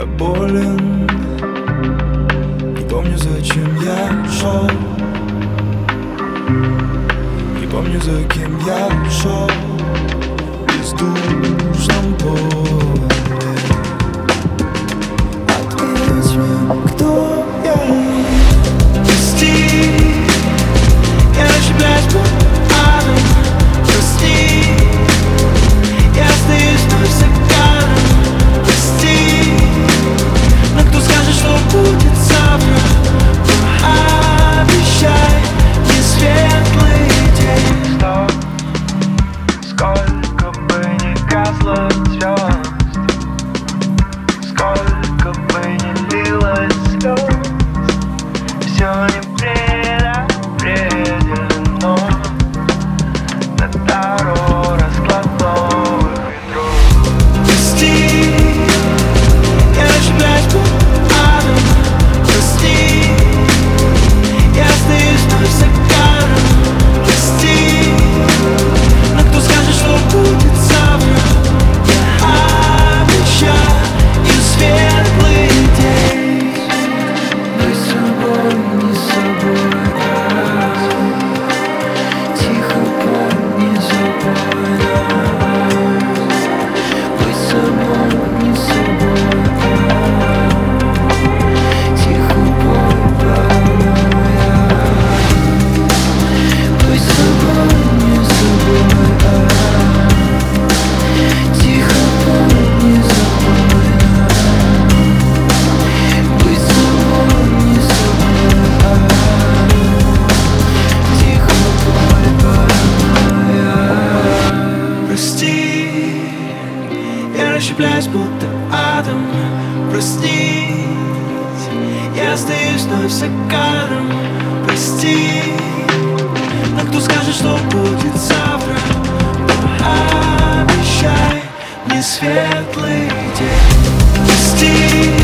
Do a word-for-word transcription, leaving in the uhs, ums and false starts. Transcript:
Я болен, не помню, зачем я шел, не помню, за кем я шел в бездушном поле. Ответь мне, кто я? Прости, я ошибаюсь, будто адом. Прости, я остаюсь вновь за кадром. Прости, но кто скажет, что будет завтра? Обещай мне светлый день. Стоп, сколько бы ни гасло звезд, сколько бы ни лилось слез, все не предопределено на тару раскладного ветров. Прости, я ошибаюсь, будто адом. Прости, я остаюсь вновь за кадром. Прости, но кто скажет, что будет завтра? Я обещаю им светлый день. Быть собой, не собой, да. Тихо пой, не забой, да. Быть собой, не собой, да. Тихо пой, паранойя. Быть собой, не собой, да. Тихо пой, не забой, да. Быть собой, не собой, да. Тихо пой, паранойя. Прости, я расщепляюсь, будто атом. Прости, я остаюсь вновь за кадром. Прости, но кто скажет, что будет завтра? Обещай мне светлый день. Прости,